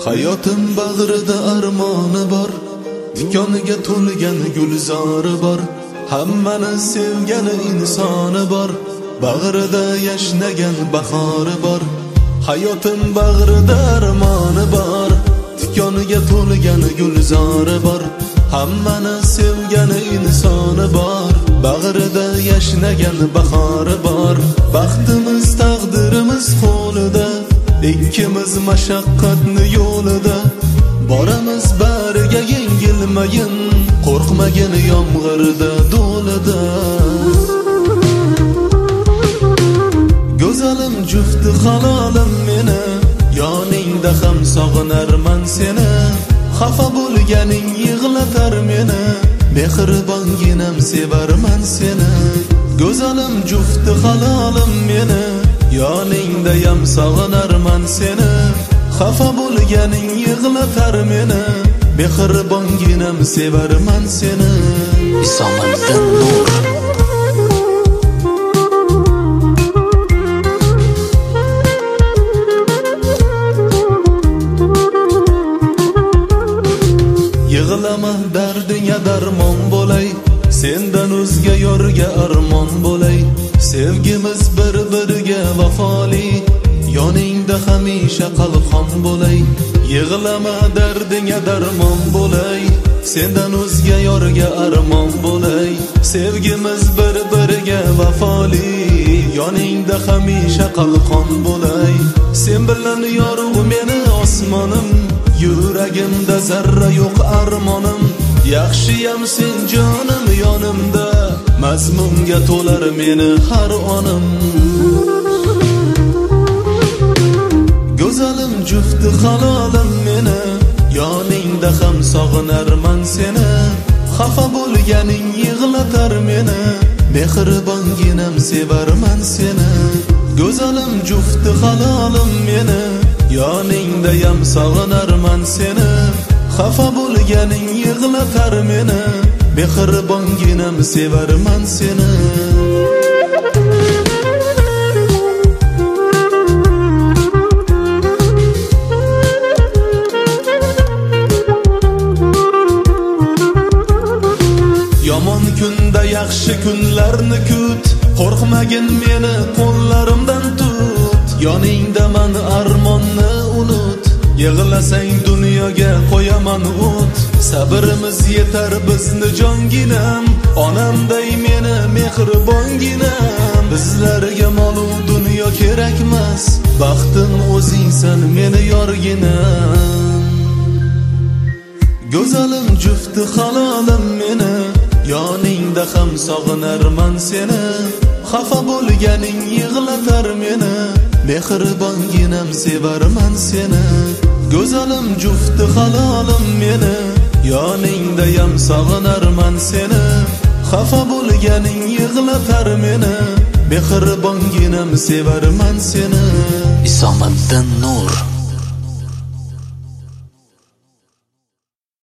Hayotim bag'rida armoni bor, tikoniga to'lgan gulzori bor, hammani sevgani insoni bor, bag'rida yashnagan bahori bor. Hayotim bag'rida armoni bor, tikoniga to'lgan gulzori bor, hammani sevgani insoni bor, bag'rida yashnagan bahori bor. Baxtimiz taqdirimiz qo'lida, ikkimiz mashaqqatni yo'lida, boramiz bariga yengilmayin, qo'rqmagin yomg'irda do'lida. Go'zalim jufti halolim meni, yoningda ham sog'inarman seni. Xafa bo'lganing yig'latar meni, mehribonginam sevarman seni. Go'zalim jufti halolim meni, yoningda ham sog'inarman seni. Xafa bo'lganing yig'latar meni, mehribonginam sevarman seni. Isomiddin Nur. Yig'lama dardinga darmon bo'lay, sendan o'zga yorga armon bo'lay. Sevgimiz bir-biriga vafoli, yoningda hamisha qalqon bo'lay. Yig'lama dardinga darmon bo'lay, sendan o'zga yorga armon bo'lay. Sevgimiz bir-biriga vafoli, yoningda hamisha qalqon bo'lay. Sen bilan yorug' meni osmonim, yuragimda zarra yo'q armonim. Yaxshiyam sen jonim yonimda, mazmunga to'lar meni har onim. Go'zalim jufti halolim meni, yoningda ham sog'inarman seni. Xafa bo'lganing yig'latar meni, mehribonginam sevarman seni. Go'zalim jufti halolim meni, yoningda ham sog'inarman seni. Xafa bo'lganing yig'latar meni, mehribonginam sevarman seni. Yomon kunda yaxshi kunlarni kut, qo'rqmagin meni qo'llarimdan tut. Yoningdaman armonni unut, yig'lasang dunyoga qo'yaman o't. Sabrimiz yetar bizni jonginam, onamday meni mehribonginam. Bizlarga mol-u dunyo kerakmas, baxtim o'zingsan meni yorginam. Go'zalim jufti halolim meni, yoningda ham sog'inarman seni. Xafa bo'lganing yig'latar meni, mehribonginam sevarman seni. Go'zalim jufti halolim meni, yoningda ham sog'inarman seni. Xafa bo'lganing yig'latar meni, mehribonginam sevarman seni. Isomiddin Nur.